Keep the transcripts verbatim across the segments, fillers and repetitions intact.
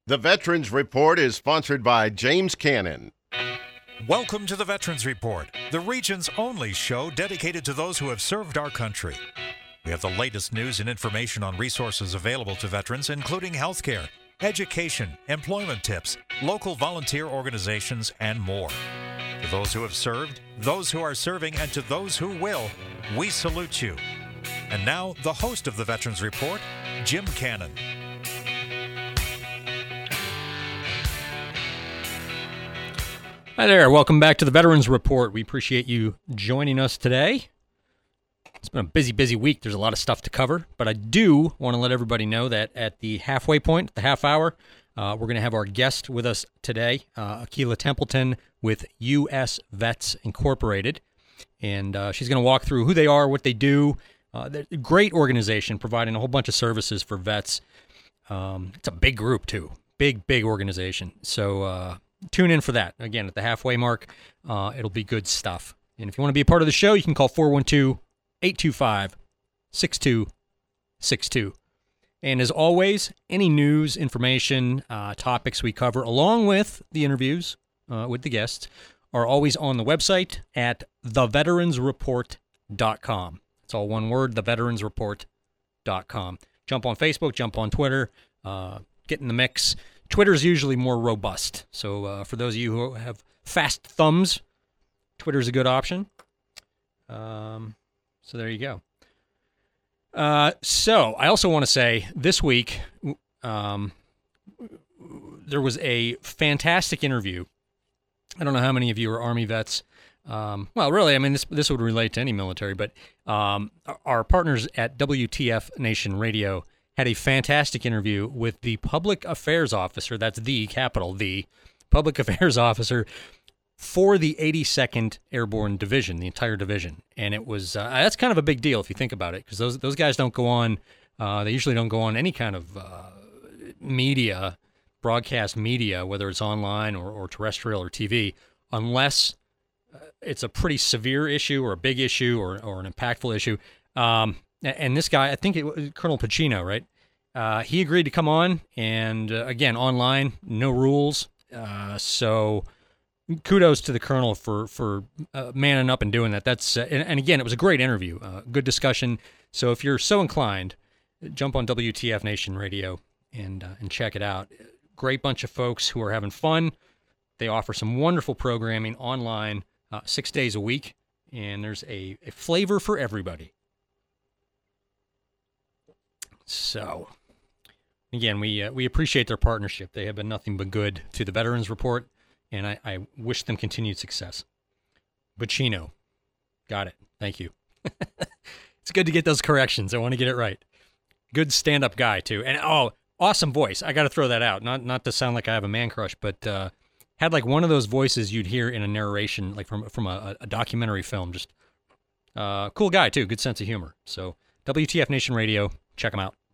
The Veterans Report is sponsored by James Cannon. Welcome to the Veterans Report, the region's only show dedicated to those who have served our country. We have the latest news and information on resources available to veterans, including healthcare, education, employment tips, local volunteer organizations, and more. To those who have served, those who are serving, and to those who will, we salute you. And now, the host of the Veterans Report, Jim Cannon. Hi there. Welcome back to the Veterans Report. We appreciate you joining us today. It's been a busy, busy week. There's a lot of stuff to cover, but I do want to let everybody know that at the halfway point, the half hour, uh, we're going to have our guest with us today, uh, Akilah Templeton with U S Vets Incorporated, and uh, she's going to walk through who they are, what they do. Uh, they're a great organization providing a whole bunch of services for vets. Um, it's a big group, too. Big, big organization. So, uh, tune in for that. Again, at the halfway mark, uh, it'll be good stuff. And if you want to be a part of the show, you can call four one two, eight two five, six two six two. And as always, any news, information, uh, topics we cover, along with the interviews uh, with the guests, are always on the website at the veterans report dot com. It's all one word, the veterans report dot com. Jump on Facebook, jump on Twitter, uh, get in the mix. Twitter's usually more robust. So uh, for those of you who have fast thumbs, Twitter's a good option. Um, so there you go. Uh, so I also want to say this week um, there was a fantastic interview. I don't know how many of you are Army vets. Um, well, really, I mean, this this would relate to any military, but um, our partners at W T F Nation Radio had a fantastic interview with the public affairs officer, that's the capital, the public affairs officer for the eighty-second Airborne Division, the entire division. And it was, uh, that's kind of a big deal if you think about it, because those those guys don't go on, uh, they usually don't go on any kind of uh, media, broadcast media, whether it's online or, or terrestrial or T V, unless it's a pretty severe issue or a big issue or, or an impactful issue. Um, And this guy, I think it was Colonel Pacino, right? Uh, he agreed to come on, and uh, again, online, no rules. Uh, so kudos to the Colonel for for uh, manning up and doing that. That's uh, and, and again, it was a great interview, uh, good discussion. So if you're so inclined, jump on W T F Nation Radio and uh, and check it out. Great bunch of folks who are having fun. They offer some wonderful programming online, uh, six days a week, and there's a, a flavor for everybody. So, again, we uh, we appreciate their partnership. They have been nothing but good to the Veterans Report, and I, I wish them continued success. Bacino. Got it. Thank you. It's good to get those corrections. I want to get it right. Good stand-up guy, too. And, oh, awesome voice. I got to throw that out. Not not to sound like I have a man crush, but uh, had like one of those voices you'd hear in a narration, like from, from a, a documentary film. Just uh, cool guy, too. Good sense of humor. So, W T F Nation Radio. Check them out.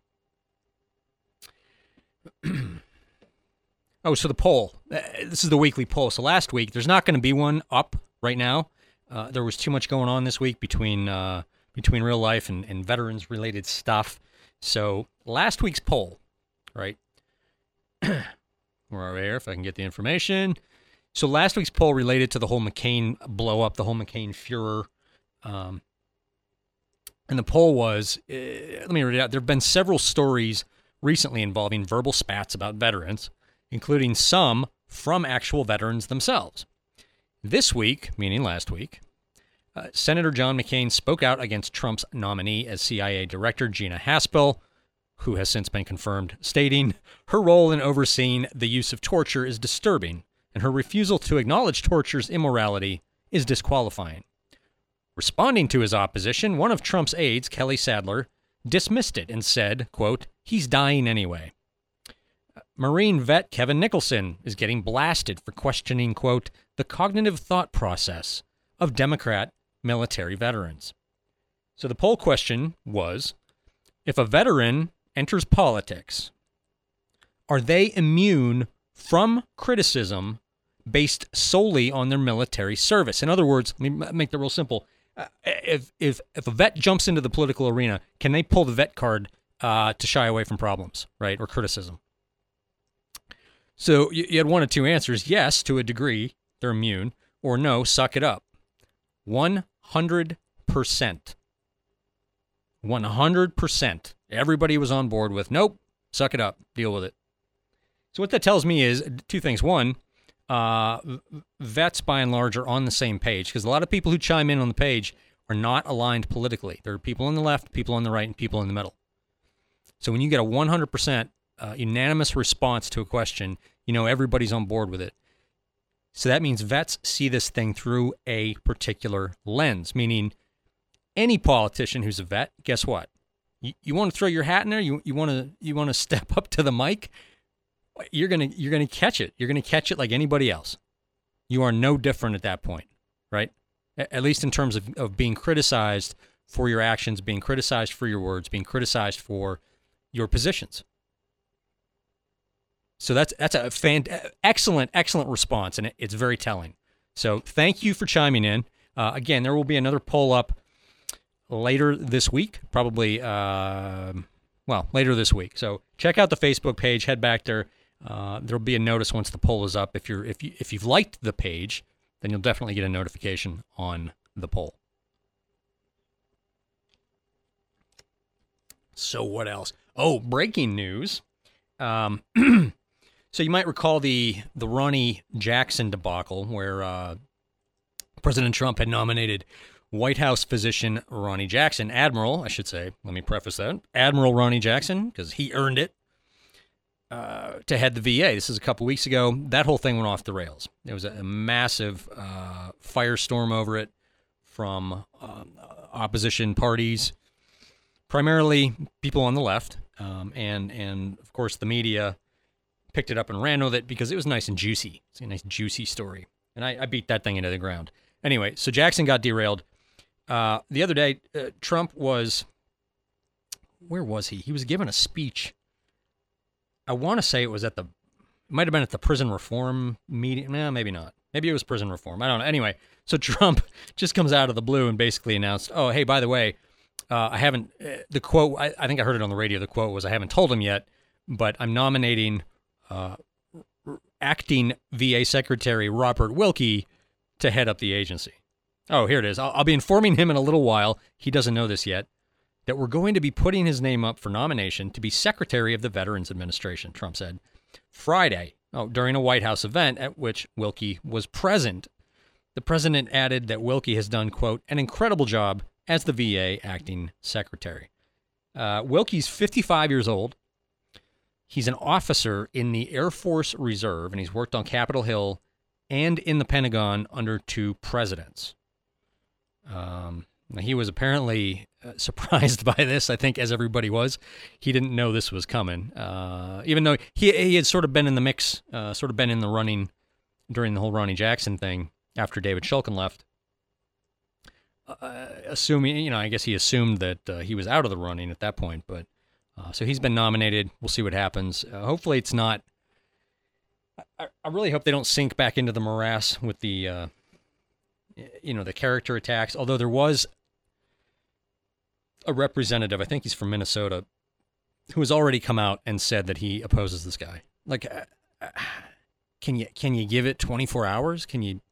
Oh, so the poll. Uh, this is the weekly poll. So last week, there's not going to be one up right now. Uh, there was too much going on this week between uh, between real life and, and veterans-related stuff. So last week's poll, right? Where are we here? If I can get the information. So last week's poll related to the whole McCain blow-up, the whole McCain furor. Um, And the poll was, uh, let me read it out. There have been several stories recently involving verbal spats about veterans, including some from actual veterans themselves. This week, meaning last week, uh, Senator John McCain spoke out against Trump's nominee as C I A Director, Gina Haspel, who has since been confirmed, stating her role in overseeing the use of torture is disturbing, and her refusal to acknowledge torture's immorality is disqualifying. Responding to his opposition, one of Trump's aides, Kelly Sadler, dismissed it and said, quote, he's dying anyway. Marine vet Kevin Nicholson is getting blasted for questioning, quote, the cognitive thought process of Democrat military veterans. So the poll question was, if a veteran enters politics, are they immune from criticism based solely on their military service? In other words, let me make that real simple. Uh, if if if a vet jumps into the political arena, can they pull the vet card uh, to shy away from problems, right, or criticism? So you, you had one of two answers. Yes, to a degree, they're immune, or no, suck it up. one hundred percent. one hundred percent. Everybody was on board with, nope, suck it up, deal with it. So what that tells me is two things. One, uh, vets by and large are on the same page, because a lot of people who chime in on the page are not aligned politically. There are people on the left, people on the right, and people in the middle. So when you get a one hundred percent uh, unanimous response to a question, you know everybody's on board with it. So that means vets see this thing through a particular lens, meaning any politician who's a vet, guess what? You, you want to throw your hat in there? You you want to you want to step up to the mic? You're gonna you're gonna catch it. You're gonna catch it like anybody else. You are no different at that point, right? At least in terms of, of being criticized for your actions, being criticized for your words, being criticized for your positions. So that's that's a fan, excellent, excellent response, and it, it's very telling. So thank you for chiming in. Uh, again, there will be another poll up later this week, probably, uh, well, later this week. So check out the Facebook page, head back there. Uh, there'll be a notice once the poll is up. If you're if you if you've liked the page, then you'll definitely get a notification on the poll. So what else? Oh, breaking news. Um, so you might recall the the Ronnie Jackson debacle, where uh, President Trump had nominated White House physician Ronnie Jackson, Admiral, I should say. Let me preface that. Admiral Ronnie Jackson, because he earned it, uh, to head the V A. This is a couple weeks ago. That whole thing went off the rails. There was a, a massive uh, firestorm over it from um, opposition parties, primarily people on the left, um, and, and, of course, the media picked it up and ran with it because it was nice and juicy. It's a nice, juicy story. And I, I beat that thing into the ground. Anyway, so Jackson got derailed. Uh, the other day, uh, Trump was, where was he? He was giving a speech. I want to say it was at the, it might have been at the prison reform meeting. No, maybe not. Maybe it was prison reform. I don't know. Anyway, so Trump just comes out of the blue and basically announced, oh, hey, by the way, uh, I haven't, uh, the quote, I, I think I heard it on the radio. The quote was, I haven't told him yet, but I'm nominating uh, acting V A Secretary Robert Wilkie to head up the agency. Oh, here it is. I'll, I'll be informing him in a little while. He doesn't know this yet, that we're going to be putting his name up for nomination to be Secretary of the Veterans Administration, Trump said Friday, oh, during a White House event at which Wilkie was present. The president added that Wilkie has done, quote, an incredible job as the V A acting secretary. Uh, Wilkie's fifty-five years old. He's an officer in the Air Force Reserve, and he's worked on Capitol Hill and in the Pentagon under two presidents. Um, he was apparently uh, surprised by this, I think, as everybody was. He didn't know this was coming, uh, even though he he had sort of been in the mix, uh, sort of been in the running during the whole Ronnie Jackson thing after David Shulkin left. Uh, assuming, you know, I guess he assumed that uh, he was out of the running at that point, but uh, so he's been nominated. We'll see what happens. Uh, hopefully it's not, I, I really hope they don't sink back into the morass with the, uh, you know, the character attacks, although there was a representative, I think he's from Minnesota, who has already come out and said that he opposes this guy. Like, uh, can you, can you give it twenty-four hours? Can you,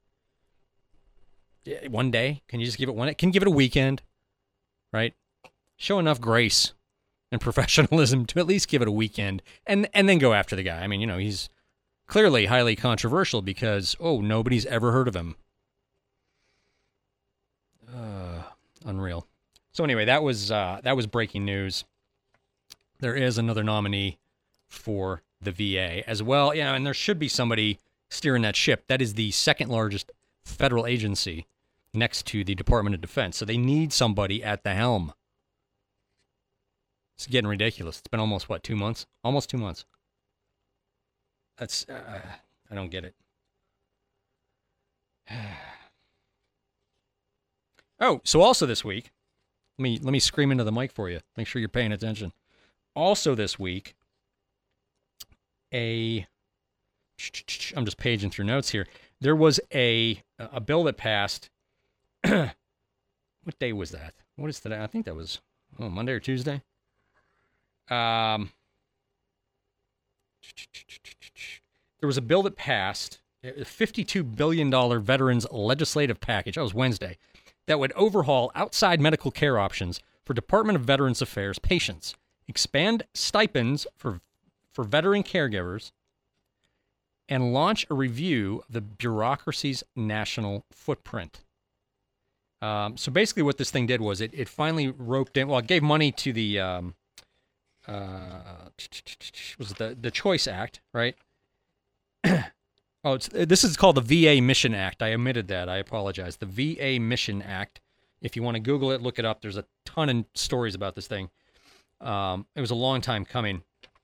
one day? Can you just give it one? Can you give it a weekend? Right? Show enough grace and professionalism to at least give it a weekend and, and then go after the guy. I mean, you know, he's clearly highly controversial because, oh, nobody's ever heard of him. Uh, unreal. So anyway, that was uh, that was breaking news. There is another nominee for the V A as well. Yeah, and there should be somebody steering that ship. That is the second largest federal agency next to the Department of Defense. So they need somebody at the helm. It's getting ridiculous. It's been almost, what, two months? Almost two months. That's, uh, I don't get it. Oh, so also this week, let me, let me scream into the mic for you. Make sure you're paying attention. Also this week, a, I'm just paging through notes here. There was a a bill that passed. What day was that? What is today? I think that was oh, Monday or Tuesday. Um, there was a bill that passed, a fifty-two billion dollars veterans legislative package, that was Wednesday, that would overhaul outside medical care options for Department of Veterans Affairs patients, expand stipends for, for veteran caregivers, and launch a review of the bureaucracy's national footprint. Um, so basically what this thing did was it, it finally roped in, well, it gave money to the, um, uh, was it the, the Choice Act, right? oh, it's, this is called the V A Mission Act. I omitted that. I apologize. The V A Mission Act. If you want to Google it, look it up. There's a ton of stories about this thing. Um, it was a long time coming.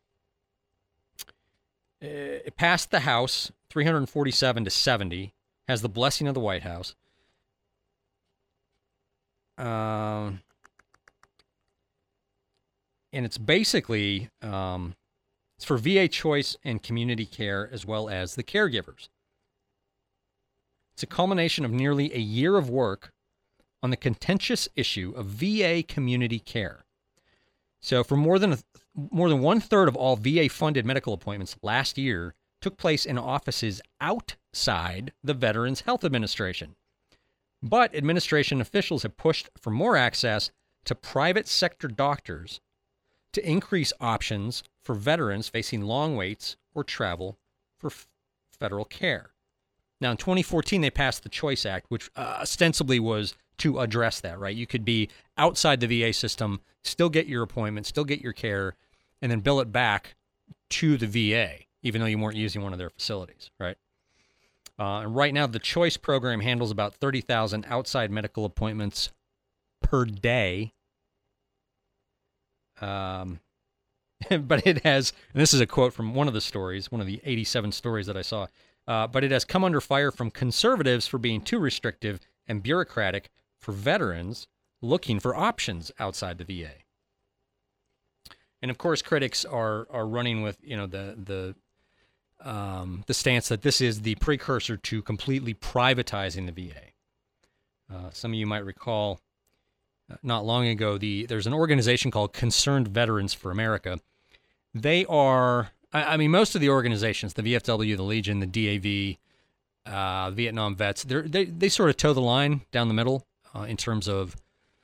It passed the House three hundred forty-seven to seventy, has the blessing of the White House. Um, and it's basically, um, it's for V A choice and community care as well as the caregivers. It's a culmination of nearly a year of work on the contentious issue of V A community care. So for more than a, more than one third of all V A-funded medical appointments last year took place in offices outside the Veterans Health Administration. But administration officials have pushed for more access to private sector doctors to increase options for veterans facing long waits or travel for f- federal care. Now, in twenty fourteen, they passed the Choice Act, which uh, ostensibly was to address that, right? You could be outside the V A system, still get your appointment, still get your care, and then bill it back to the V A, even though you weren't using one of their facilities, right? Uh, and right now, the Choice program handles about thirty thousand outside medical appointments per day. Um, but it has, and this is a quote from one of the stories, one of the eighty-seven stories that I saw, uh, but it has come under fire from conservatives for being too restrictive and bureaucratic for veterans looking for options outside the V A. And of course, critics are are running with, you know, the the um, the stance that this is the precursor to completely privatizing the V A. Uh, some of you might recall, uh, not long ago, the there's an organization called Concerned Veterans for America. They are, I, I mean, most of the organizations, the V F W, the Legion, the D A V, uh, Vietnam vets, they they they sort of toe the line down the middle uh, in terms of,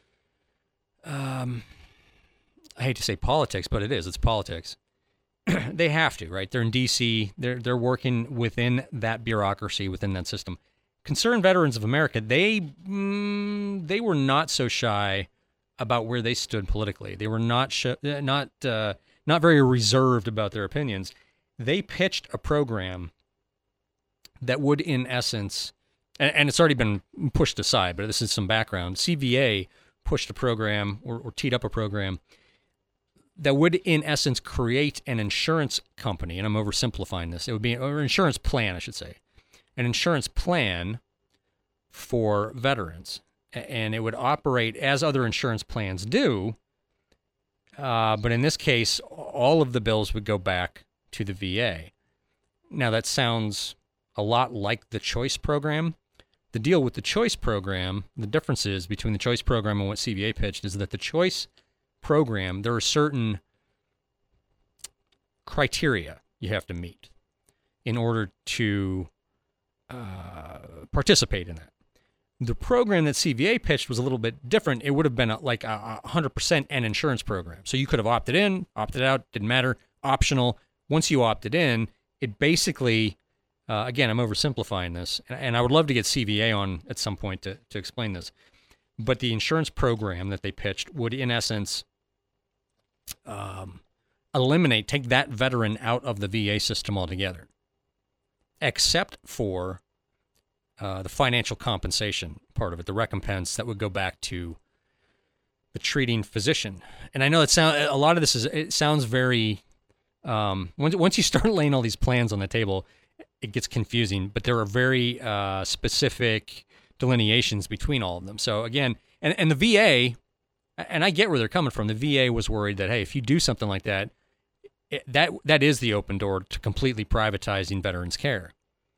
um, I hate to say politics, but it is, it's politics. They have to, right? They're in D C. They're they're working within that bureaucracy, within that system. Concerned Veterans of America, they mm, they were not so shy about where they stood politically. They were not sh- not uh, not very reserved about their opinions. They pitched a program that would, in essence, and, and it's already been pushed aside, but this is some background. C V A pushed a program or, or teed up a program that would, in essence, create an insurance company, and I'm oversimplifying this. It would be an insurance plan, I should say, an insurance plan for veterans, and it would operate as other insurance plans do, uh, but in this case, all of the bills would go back to the V A. Now, that sounds a lot like the Choice program. The deal with the Choice program, the differences between the Choice program and what C V A pitched is that the Choice program, there are certain criteria you have to meet in order to uh, participate in that. The program that C V A pitched was a little bit different. It would have been a, like a one hundred percent an insurance program. So you could have opted in, opted out, didn't matter, optional. Once you opted in, it basically, uh, again, I'm oversimplifying this, and, and I would love to get C V A on at some point to, to explain this. But the insurance program that they pitched would, in essence, um, eliminate, take that veteran out of the V A system altogether, except for uh, the financial compensation part of it, the recompense that would go back to the treating physician. And I know it sound, a lot of this is, it sounds very, um, once, once you start laying all these plans on the table, it gets confusing, but there are very uh, specific delineations between all of them. So again, and, and the V A, and I get where they're coming from, the V A was worried that, hey, if you do something like that, it, that that is the open door to completely privatizing veterans care.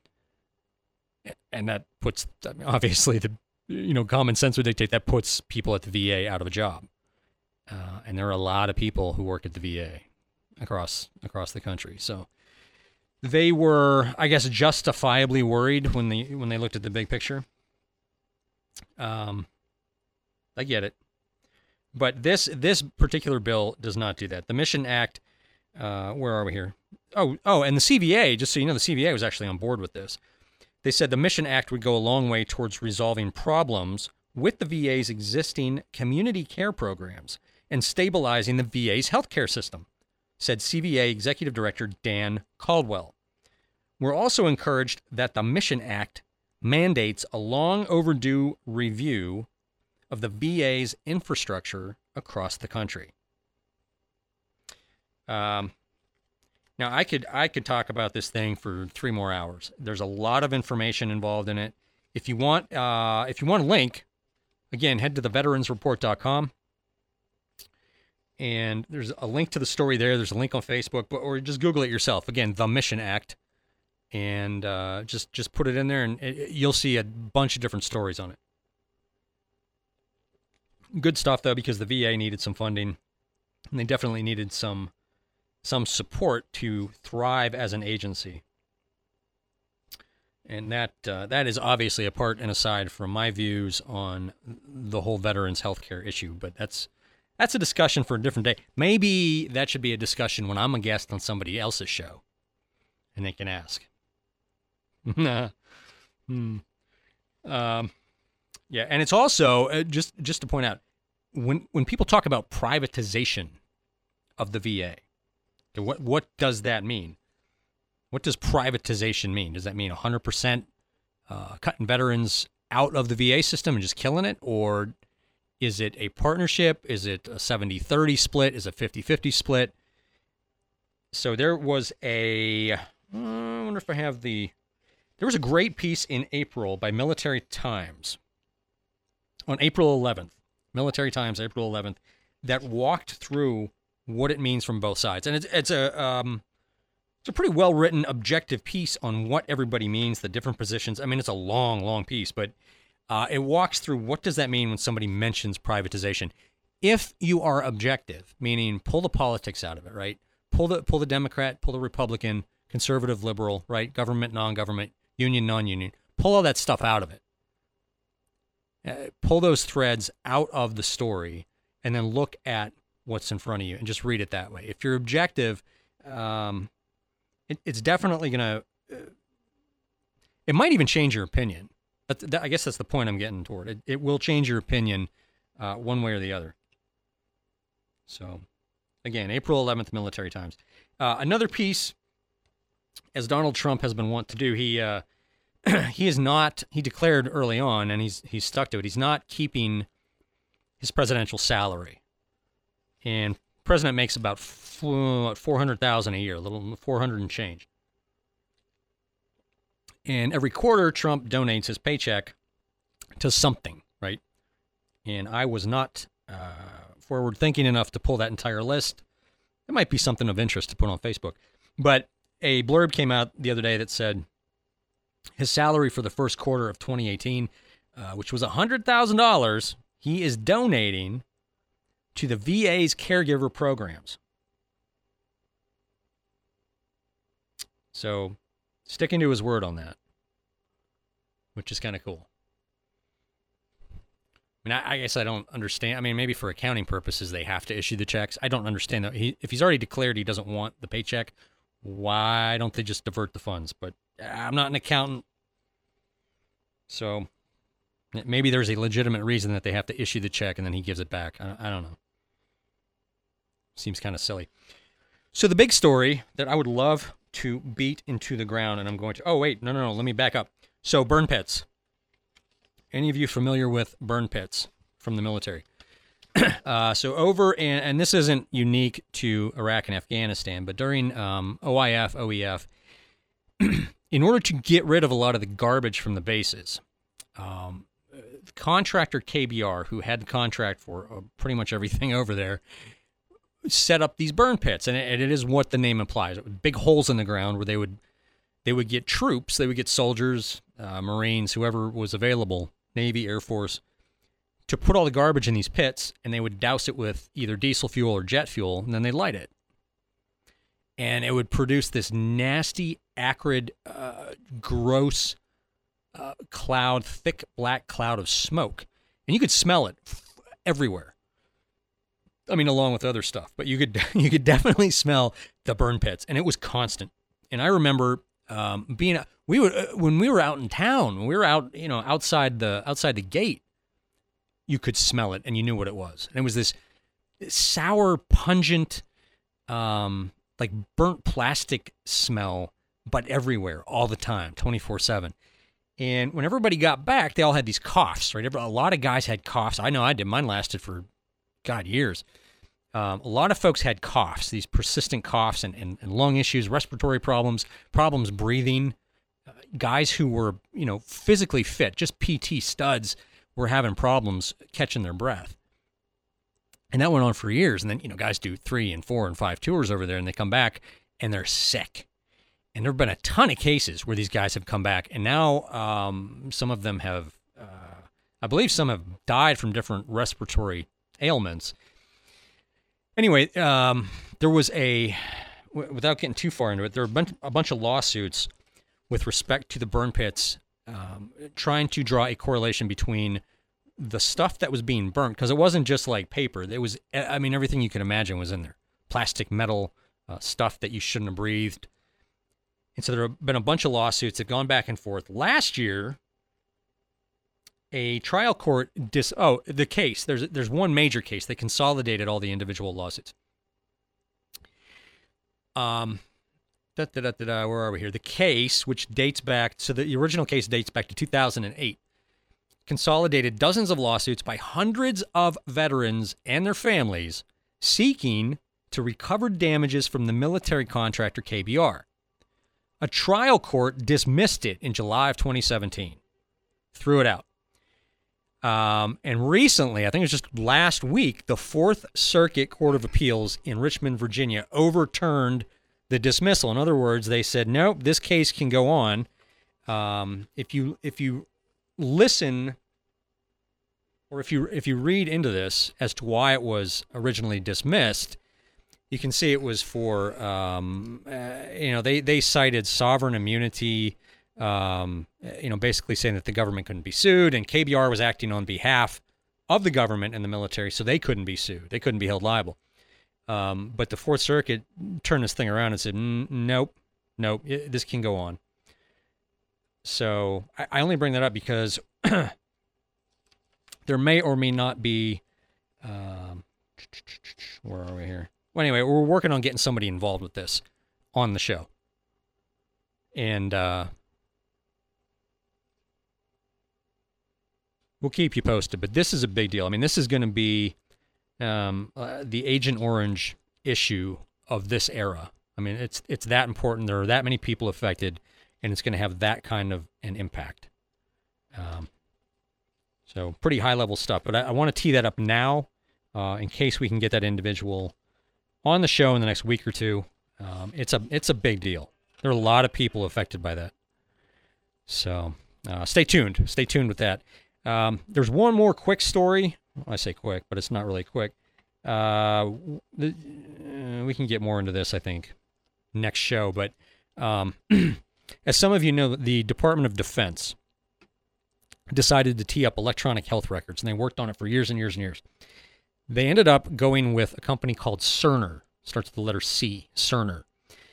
And that puts, I mean, obviously, the you know common sense would dictate that puts people at the V A out of a job. Uh, and there are a lot of people who work at the V A across across the country. So they were, I guess, justifiably worried when they when they looked at the big picture. Um, I get it, but this this particular bill does not do that. The Mission Act. Uh, where are we here? Oh, oh, and the C V A. Just so you know, the C V A was actually on board with this. They said the Mission Act would go a long way towards resolving problems with the V A's existing community care programs and stabilizing the V A's healthcare system, said C V A Executive Director Dan Caldwell. We're also encouraged that the Mission Act mandates a long overdue review of the V A's infrastructure across the country. Um, now I could I could talk about this thing for three more hours. There's a lot of information involved in it. If you want, uh, if you want a link, again, head to the veterans report dot com, and there's a link to the story there. There's a link on Facebook, but, or just Google it yourself. Again, the Mission Act, and uh, just just put it in there, and it, you'll see a bunch of different stories on it. Good stuff though, because the V A needed some funding, and they definitely needed some. some support to thrive as an agency. And that uh, that is obviously apart and aside from my views on the whole veterans healthcare issue, but that's that's a discussion for a different day. Maybe that should be a discussion when I'm a guest on somebody else's show, and they can ask. hmm. um, yeah, and it's also, uh, just, just to point out, when when people talk about privatization of the V A, What what does that mean? What does privatization mean? Does that mean one hundred percent uh, cutting veterans out of the V A system and just killing it? Or is it a partnership? Is it a seventy thirty split? Is it a fifty-fifty split? So there was a, uh, I wonder if I have the, there was a great piece in April by Military Times on April eleventh, Military Times, April eleventh, that walked through what it means from both sides. And it's it's a um, it's a pretty well-written, objective piece on what everybody means, the different positions. I mean, it's a long, long piece, but uh, it walks through what does that mean when somebody mentions privatization. If you are objective, meaning pull the politics out of it, right? Pull the pull the Democrat, pull the Republican, conservative, liberal, right? Government, non-government, union, non-union. Pull all that stuff out of it. Uh, pull those threads out of the story, and then look at what's in front of you and just read it that way. If you're objective, um, it, it's definitely going to, uh, it might even change your opinion. But th- I guess that's the point I'm getting toward. It, it will change your opinion uh, one way or the other. So, again, April eleventh, Military Times. Uh, another piece, as Donald Trump has been wont to do, he uh, he is not, he declared early on, and he's he's stuck to it, he's not keeping his presidential salary. And president makes about four hundred thousand dollars a year, a little four hundred and change. And every quarter, Trump donates his paycheck to something, right? And I was not uh, forward-thinking enough to pull that entire list. It might be something of interest to put on Facebook. But a blurb came out the other day that said his salary for the first quarter of twenty eighteen, uh, which was one hundred thousand dollars, he is donating to the V A's caregiver programs. So, sticking to his word on that, which is kind of cool. I mean, I, I guess I don't understand. I mean, maybe for accounting purposes, they have to issue the checks. I don't understand that. He, if he's already declared he doesn't want the paycheck, why don't they just divert the funds? But I'm not an accountant, so maybe there's a legitimate reason that they have to issue the check and then he gives it back. I, I don't know. Seems kind of silly. So the big story that I would love to beat into the ground, and I'm going to, oh, wait, no, no, no, let me back up. So burn pits. Any of you familiar with burn pits from the military? uh, so over, and, and this isn't unique to Iraq and Afghanistan, but during um, O I F, O E F, in order to get rid of a lot of the garbage from the bases, um, contractor K B R, who had the contract for uh, pretty much everything over there, set up these burn pits, and it, and it is what the name implies. Big holes in the ground where they would they would get troops, they would get soldiers, uh, Marines, whoever was available, Navy, Air Force, to put all the garbage in these pits, and they would douse it with either diesel fuel or jet fuel, and then they'd light it. and it would produce this nasty, acrid, uh, gross uh, cloud, thick black cloud of smoke. And you could smell it f- everywhere. I mean, along with other stuff, but you could you could definitely smell the burn pits, and it was constant. And I remember um, being we would uh, when we were out in town, when we were out, you know, outside the outside the gate, you could smell it, and you knew what it was. And it was this sour, pungent, um, like burnt plastic smell, but everywhere, all the time, twenty-four seven. And when everybody got back, they all had these coughs, right? A lot of guys had coughs. I know I did. Mine lasted for, God, years. Um, a lot of folks had coughs, these persistent coughs and, and, and lung issues, respiratory problems, problems breathing. Uh, guys who were, you know, physically fit, just P T studs, were having problems catching their breath. And that went on for years. And then, you know, guys do three and four and five tours over there, and they come back and they're sick. And there have been a ton of cases where these guys have come back, and now um, some of them have, uh, I believe some have died from different respiratory ailments. Anyway, um, there was a, w- without getting too far into it, there were a bunch, a bunch of lawsuits with respect to the burn pits, um, trying to draw a correlation between the stuff that was being burnt, because it wasn't just like paper. It was, I mean, everything you can imagine was in there. Plastic, metal, uh, stuff that you shouldn't have breathed. And so there have been a bunch of lawsuits that have gone back and forth. Last year, a trial court dis oh the case there's there's one major case. They consolidated all the individual lawsuits. Um, da, da, da, da, da, where are we here? The case, which dates back, so the original case dates back to two thousand eight, consolidated dozens of lawsuits by hundreds of veterans and their families seeking to recover damages from the military contractor K B R. A trial court dismissed it in July of twenty seventeen, threw it out. Um, and recently, I think it was just last week, the Fourth Circuit Court of Appeals in Richmond, Virginia, overturned the dismissal. In other words, they said, nope, this case can go on. Um, if you if you listen, or if you if you read into this as to why it was originally dismissed, you can see it was for, um, uh, you know, they, they cited sovereign immunity, um, you know, basically saying that the government couldn't be sued, and K B R was acting on behalf of the government and the military, so they couldn't be sued. They couldn't be held liable. Um, but the Fourth Circuit turned this thing around and said, nope, nope, it, this can go on. So I, I only bring that up because there may or may not be, um, where are we here? Well, anyway, we're working on getting somebody involved with this on the show. And uh, we'll keep you posted. But this is a big deal. I mean, this is going to be um, uh, the Agent Orange issue of this era. I mean, it's it's that important. There are that many people affected, and it's going to have that kind of an impact. Um, so pretty high-level stuff. But I, I want to tee that up now uh, in case we can get that individual on the show in the next week or two. Um, it's a it's a big deal. There are a lot of people affected by that. So uh, stay tuned. Stay tuned with that. Um, there's one more quick story. Well, I say quick, but it's not really quick. Uh, the, uh, we can get more into this, I think, next show. But um, as some of you know, the Department of Defense decided to tee up electronic health records, and they worked on it for years and years and years. They ended up going with a company called Cerner. Starts with the letter C, Cerner.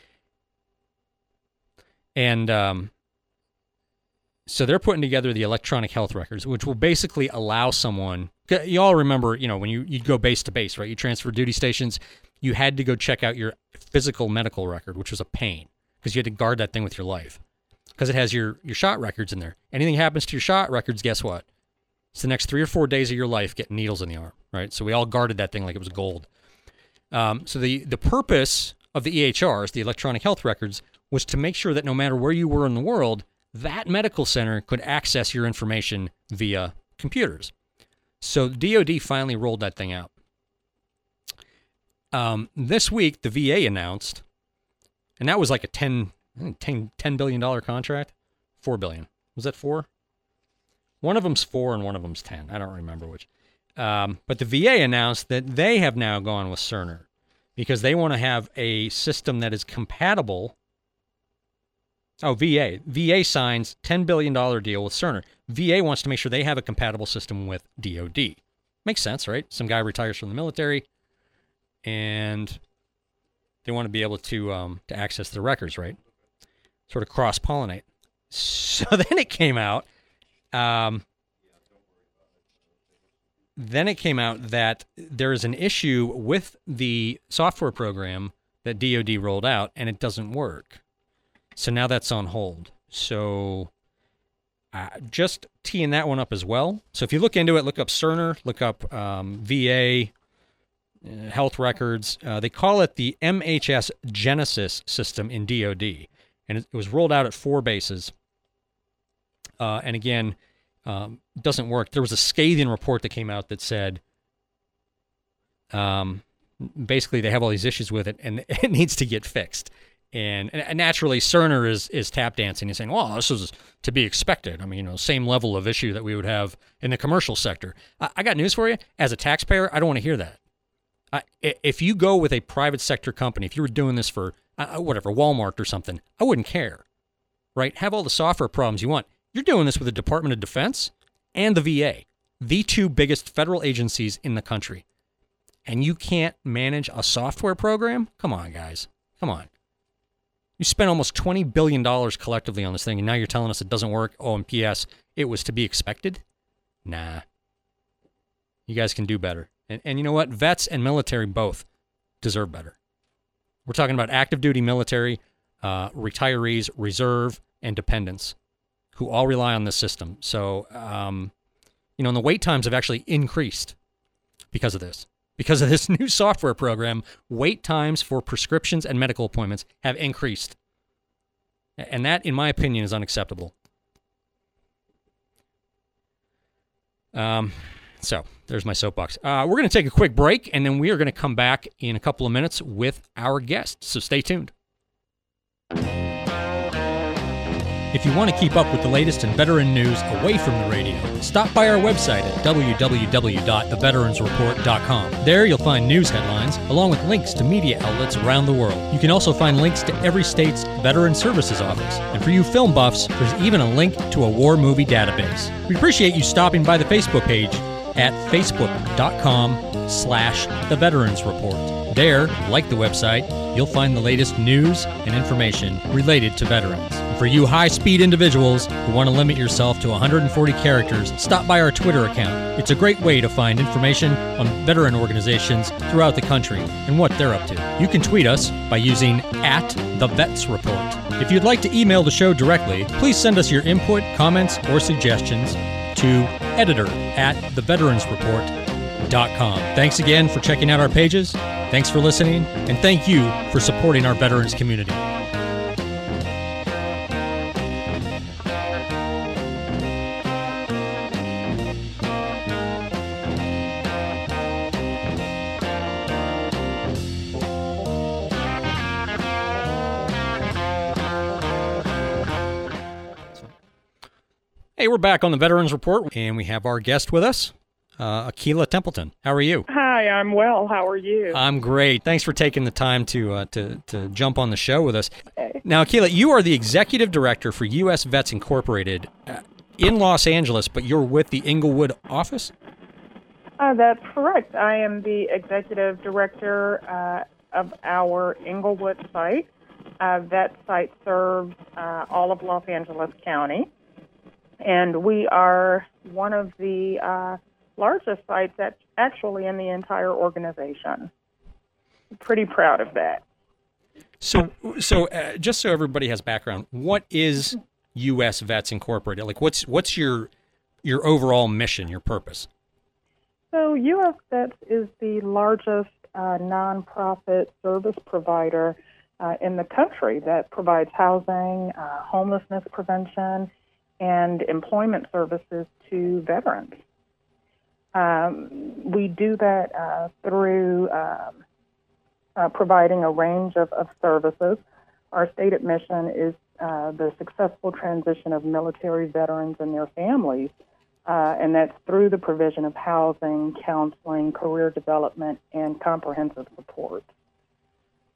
And um, so they're putting together the electronic health records, which will basically allow someone, you all remember, you know, when you, you'd go base to base, right? You transfer duty stations, you had to go check out your physical medical record, which was a pain because you had to guard that thing with your life because it has your, your shot records in there. Anything happens to your shot records, guess what? It's the next three or four days of your life getting needles in the arm, right? So we all guarded that thing like it was gold. Um, so the, the purpose of the E H Rs, the electronic health records, was to make sure that no matter where you were in the world, that medical center could access your information via computers. So D O D finally rolled that thing out. Um, this week, the V A announced, and that was like a ten, ten billion dollars contract, four billion dollars. Was that four? One of them's four and one of them's ten. I don't remember which. Um, but the V A announced that they have now gone with Cerner. because they want to have a system that is compatible. Oh, V A. V A signs ten billion dollars deal with Cerner. V A wants to make sure they have a compatible system with D O D. Makes sense, right? Some guy retires from the military, and they want to be able to um, to access their records, right? Sort of cross-pollinate. So then it came out. Um, then it came out that there is an issue with the software program that D O D rolled out, and it doesn't work. So now that's on hold. So uh, just teeing that one up as well. So if you look into it, look up Cerner, look up um, V A, uh, health records. Uh, they call it the M H S Genesis system in D O D. And it, it was rolled out at four bases. Uh, and again, um, doesn't work. There was a scathing report that came out that said um, basically they have all these issues with it and it needs to get fixed. And, and naturally, Cerner is is tap dancing and saying, well, this is to be expected. I mean, you know, same level of issue that we would have in the commercial sector. I, I got news for you. As a taxpayer, I don't want to hear that. I, if you go with a private sector company, if you were doing this for, uh, whatever, Walmart or something, I wouldn't care, right? Have all the software problems you want. You're doing this with the Department of Defense and the V A, the two biggest federal agencies in the country. And you can't manage a software program? Come on, guys. Come on. You spent almost twenty billion dollars collectively on this thing, and now you're telling us it doesn't work. Oh, and P S, it was to be expected? Nah. You guys can do better. And, and you know what? Vets and military both deserve better. We're talking about active duty military, uh, retirees, reserve, and dependents who all rely on this system. So, um, you know, and the wait times have actually increased because of this. Because of this new software program, wait times for prescriptions and medical appointments have increased. And that, in my opinion, is unacceptable. Um, so, there's my soapbox. Uh, we're going to take a quick break, and then we are going to come back in a couple of minutes with our guest. So stay tuned. If you want to keep up with the latest in veteran news away from the radio, stop by our website at w w w dot the veterans report dot com. There you'll find news headlines, along with links to media outlets around the world. You can also find links to every state's Veteran Services Office. And for you film buffs, there's even a link to a war movie database. We appreciate you stopping by the Facebook page at facebook dot com slash the veterans report. There, like the website, you'll find the latest news and information related to veterans. For you high-speed individuals who want to limit yourself to one hundred forty characters, stop by our Twitter account. It's a great way to find information on veteran organizations throughout the country and what they're up to. You can tweet us by using at the Vets Report. If you'd like to email the show directly, please send us your input, comments, or suggestions to editor at the veterans report dot com. Thanks again for checking out our pages. Thanks for listening, and thank you for supporting our veterans community. Hey, we're back on the Veterans Report, and we have our guest with us, uh, Akilah Templeton. How are you? Hi, I'm well. How are you? I'm great. Thanks for taking the time to uh, to to jump on the show with us. Okay. Now, Akilah, you are the executive director for U S Vets Incorporated uh, in Los Angeles, but you're with the Inglewood office? Uh, that's correct. I am the executive director uh, of our Inglewood site. Uh, that site serves uh, all of Los Angeles County. And we are one of the uh, largest sites that's actually in the entire organization. Pretty proud of that. So, so uh, just so everybody has background, what is U S Vets Incorporated? Like, what's what's your your overall mission, your purpose? So, U S Vets is the largest uh, nonprofit service provider uh, in the country that provides housing, uh, homelessness prevention, and employment services to veterans. Um, we do that uh, through um, uh, providing a range of, of services. Our stated mission is uh, the successful transition of military veterans and their families, uh, and that's through the provision of housing, counseling, career development, and comprehensive support.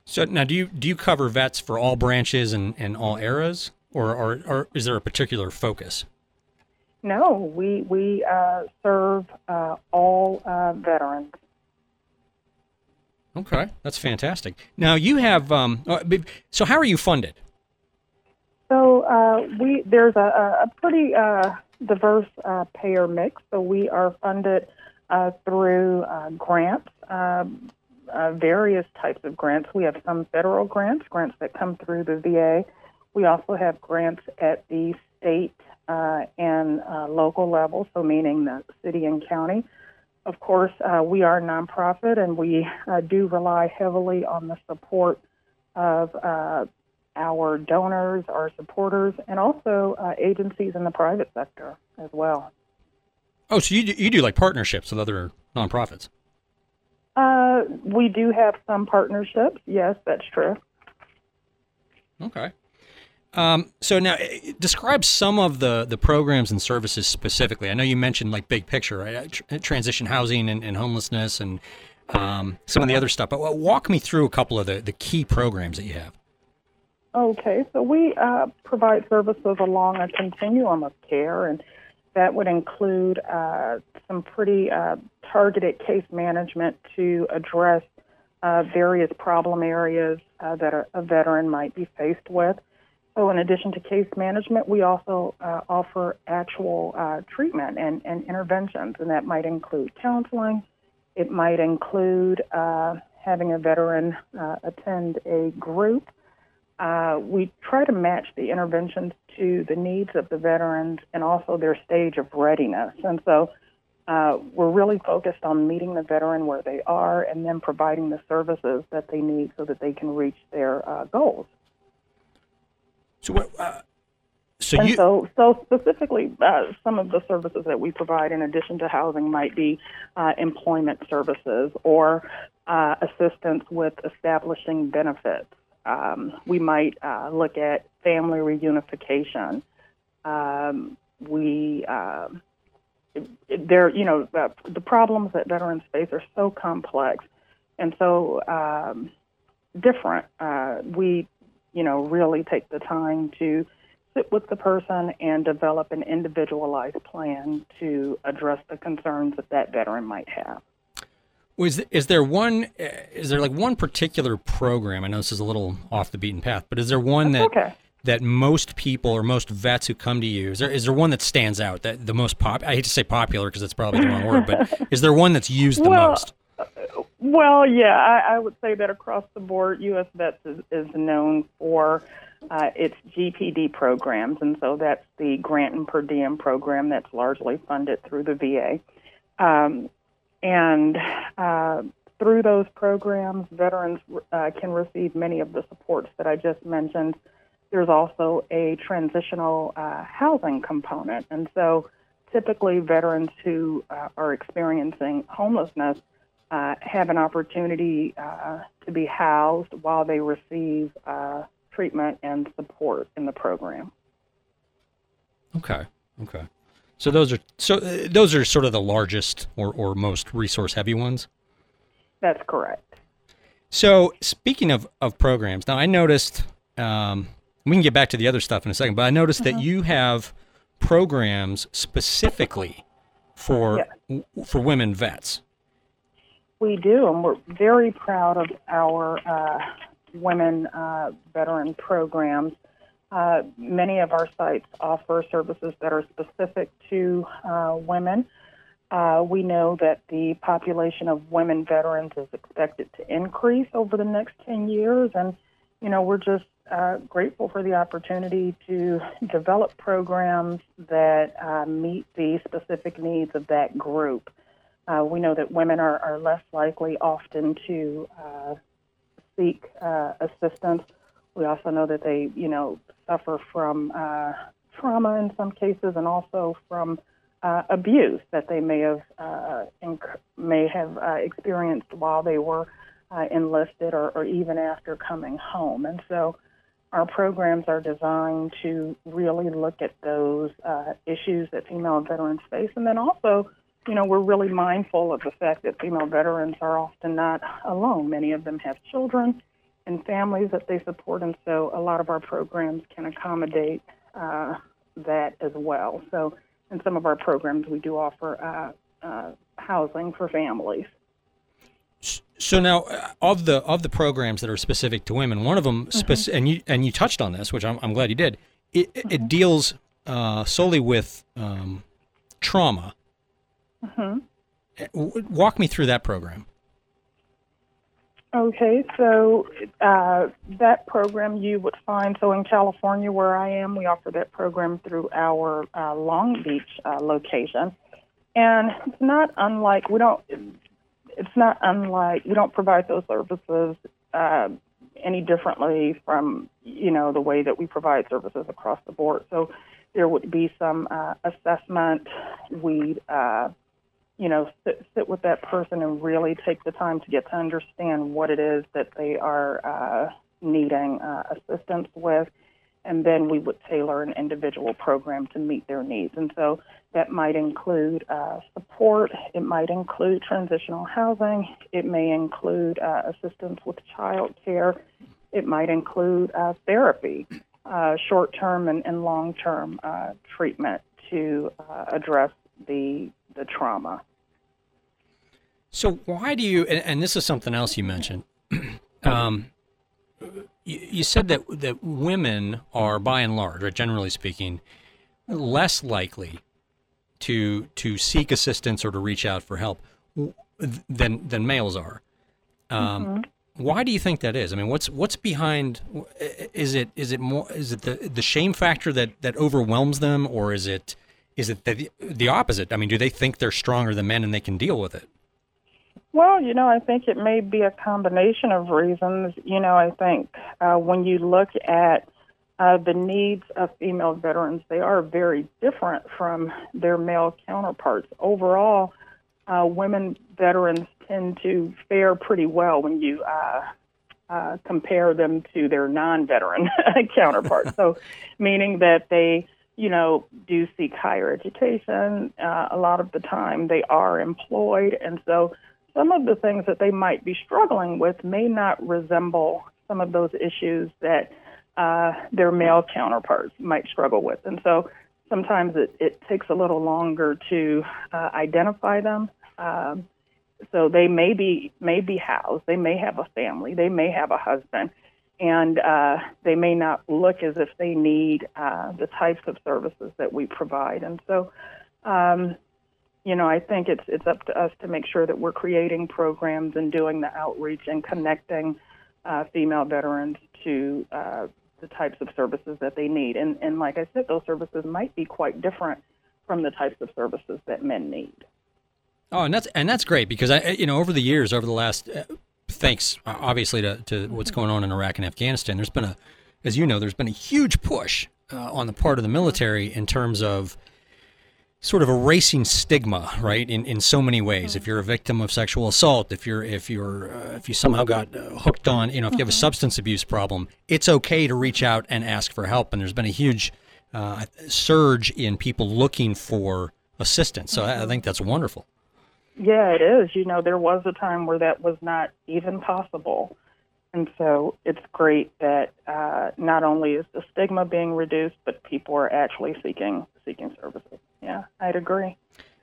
So now, do you do you cover vets for all branches and, and all eras, or, or or is there a particular focus? No, we we uh, serve uh, all uh, veterans. Okay, that's fantastic. Now you have um, so how are you funded? So uh, we there's a, a pretty uh, diverse uh, payer mix. So we are funded uh, through uh, grants, uh, uh, various types of grants. We have some federal grants, grants that come through the V A. We also have grants at the state uh, and uh, local level, so meaning the city and county. Of course, uh, we are a nonprofit, and we uh, do rely heavily on the support of uh, our donors, our supporters, and also uh, agencies in the private sector as well. Oh, so you do, you do like partnerships with other nonprofits? Uh, we do have some partnerships. Yes, that's true. Okay. Um, so now, eh, describe some of the, the programs and services specifically. I know you mentioned like big picture, right? Tr- transition housing and, and homelessness and um, some of the other stuff. But walk me through a couple of the, the key programs that you have. Okay, so we uh, provide services along a continuum of care, and that would include uh, some pretty uh, targeted case management to address uh, various problem areas uh, that a, a veteran might be faced with. So in addition to case management, we also uh, offer actual uh, treatment and, and interventions, and that might include counseling. It might include uh, having a veteran uh, attend a group. Uh, we try to match the interventions to the needs of the veterans and also their stage of readiness. And so uh, we're really focused on meeting the veteran where they are and then providing the services that they need so that they can reach their uh, goals. So, uh, so and you... so, so specifically, uh, some of the services that we provide in addition to housing might be uh, employment services or uh, assistance with establishing benefits. Um, we might uh, look at family reunification. Um, we, uh, there, you know, uh, the problems that veterans face are so complex and so um, different. Uh, we, you know, really take the time to sit with the person and develop an individualized plan to address the concerns that that veteran might have. Was is there one? Is there like one particular program? I know this is a little off the beaten path, but is there one That's that okay. that most people or most vets who come to you, is there is there one that stands out? That the most pop? I hate to say popular because that's probably the wrong word, but is there one that's used the well, most? Well, yeah, I, I would say that across the board, U S Vets is, is known for uh, its G P D programs, and so that's the grant and per diem program that's largely funded through the V A. Um, And uh, through those programs, veterans uh, can receive many of the supports that I just mentioned. There's also a transitional uh, housing component. And so typically veterans who uh, are experiencing homelessness uh, have an opportunity uh, to be housed while they receive uh, treatment and support in the program. Okay, okay. So those are so uh, those are sort of the largest or, or most resource heavy ones. That's correct. So speaking of, of programs, now I noticed um, we can get back to the other stuff in a second, but I noticed Mm-hmm. that you have programs specifically for Yes. w- for women vets. We do, and we're very proud of our uh, women uh, veteran programs. Uh, many of our sites offer services that are specific to uh, women. Uh, we know that the population of women veterans is expected to increase over the next ten years, and, you know, we're just uh, grateful for the opportunity to develop programs that uh, meet the specific needs of that group. Uh, we know that women are, are less likely often to uh, seek uh, assistance. We also know that they, you know, suffer from uh, trauma in some cases, and also from uh, abuse that they may have uh, inc- may have uh, experienced while they were uh, enlisted, or, or even after coming home. And so, our programs are designed to really look at those uh, issues that female veterans face, and then also, you know, we're really mindful of the fact that female veterans are often not alone. Many of them have children. and families that they support, and so a lot of our programs can accommodate uh, that as well. So in some of our programs, we do offer uh, uh, housing for families. So now, uh, of the of the programs that are specific to women, one of them, speci- mm-hmm. and you and you touched on this, which I'm, I'm glad you did. It, mm-hmm. it deals uh, solely with um, trauma. Mm-hmm. Walk me through that program. Okay, so uh, that program you would find, so in California where I am, we offer that program through our uh, Long Beach uh, location. And it's not unlike, we don't, it's not unlike, we don't provide those services uh, any differently from, you know, the way that we provide services across the board. So there would be some uh, assessment. We'd, uh, you know, sit, sit with that person and really take the time to get to understand what it is that they are uh, needing uh, assistance with. And then we would tailor an individual program to meet their needs. And so that might include uh, support. It might include transitional housing. It may include uh, assistance with child care. It might include uh, therapy, uh, short-term and, and long-term uh, treatment to uh, address the the trauma. So why do you, and, and this is something else you mentioned, um, you, you said that that women are, by and large, or generally speaking, less likely to to seek assistance or to reach out for help than than males are. Um, mm-hmm. Why do you think that is? I mean, what's what's behind? Is it is it more is it the the shame factor that, that overwhelms them, or is it is it the the opposite? I mean, do they think they're stronger than men and they can deal with it? Well, you know, I think it may be a combination of reasons. You know, I think uh, when you look at uh, the needs of female veterans, they are very different from their male counterparts. Overall, uh, women veterans tend to fare pretty well when you uh, uh, compare them to their non-veteran counterparts. So, meaning that they, you know, do seek higher education. Uh, a lot of the time they are employed. And so some of the things that they might be struggling with may not resemble some of those issues that uh, their male counterparts might struggle with. And so sometimes it, it takes a little longer to uh, identify them. Um, so they may be, may be housed, they may have a family, they may have a husband, and uh, they may not look as if they need uh, the types of services that we provide. And so, um, you know, I think it's it's up to us to make sure that we're creating programs and doing the outreach and connecting uh, female veterans to uh, the types of services that they need. And, and like I said, those services might be quite different from the types of services that men need. Oh, and that's and that's great because I, you know, over the years, over the last, uh, thanks obviously to, to what's going on in Iraq and Afghanistan, there's been a, as you know, there's been a huge push uh, on the part of the military in terms of sort of erasing stigma, right? In in so many ways. If you're a victim of sexual assault, if you're if you're uh, if you somehow got uh, hooked on, you know, if you have a substance abuse problem, it's okay to reach out and ask for help. And there's been a huge uh, surge in people looking for assistance. So I, I think that's wonderful. Yeah, it is. You know, there was a time where that was not even possible. And so it's great that uh, not only is the stigma being reduced, but people are actually seeking seeking services. Yeah, I'd agree.